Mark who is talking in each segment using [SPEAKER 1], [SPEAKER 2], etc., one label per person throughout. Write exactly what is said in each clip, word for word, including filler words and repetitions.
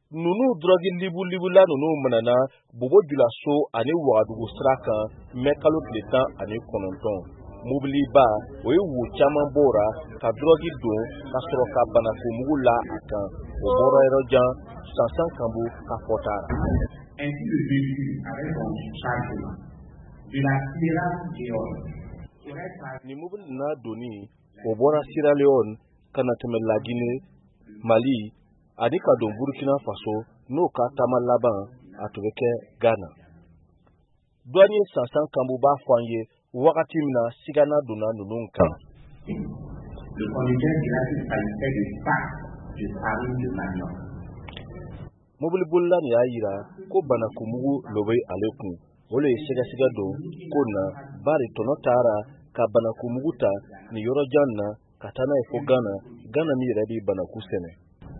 [SPEAKER 1] nunu drogi libu libu la nunu manana bobo julaso ani wagadugu sraka mekalo kletan ani kononton mobili ba o ye wo caman bora ka drogi don ka sɔrɔ ka banako mugu la a kan o bɔra yɔrɔ jan sansan kanbu ka fɔta
[SPEAKER 2] ainsi le véhicule avec son chargement de la Sierra Leone.
[SPEAKER 1] Ni mobili na doni o bɔra Sierra Leone kana tɛmɛ la Guinée, Mali ani ka don Burkina Faso n'o ka taama laban a tun bɛ kɛ Ghana. Douanier sansan kanbu b'a fɔ an ye wagati min na sigana donna ninnu kan.
[SPEAKER 2] Le conducteur de la municipalité de Sfax de Paris de Manon.
[SPEAKER 1] Mobili bolila ni y'a yira ko banakumugu lo bɛ ale kun. O le ye sɛgɛsɛgɛ don ko na bari tɔnɔ taara ka banakumugu ta ni yɔrɔ jan na ka taa n'a ye fo Ghana, Ghana min yɛrɛ bɛ banaku sɛnɛ.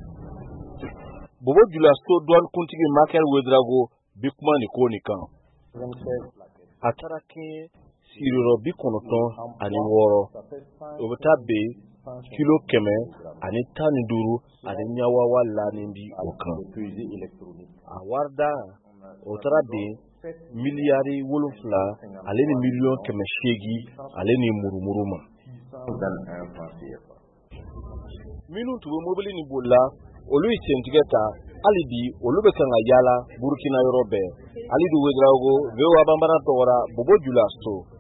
[SPEAKER 1] Bobo Julaso douane kuntigi Michael Ouedraogo bi kuma ni ko ni kan. A taara kɛɲɛ siriyɔrɔ bi kɔnɔntɔn ani wɔɔrɔ o bɛ taa bɛn kilo kɛmɛ ani tan ni duuru ani ɲawawa laani di o kan. A warida o taara bɛn miliyari wolonfila ale ni miliyɔn kɛmɛ seegi ale ni murumuru ma. Minnu tun bɛ mobili ni bolila olu ye sentigɛ ta hali bi olu bɛ kan ka yaala Burkina yɔrɔ bɛɛ. Alidu Ouedraogo, V O A Bambara tɔgɔra Bobo Julaso.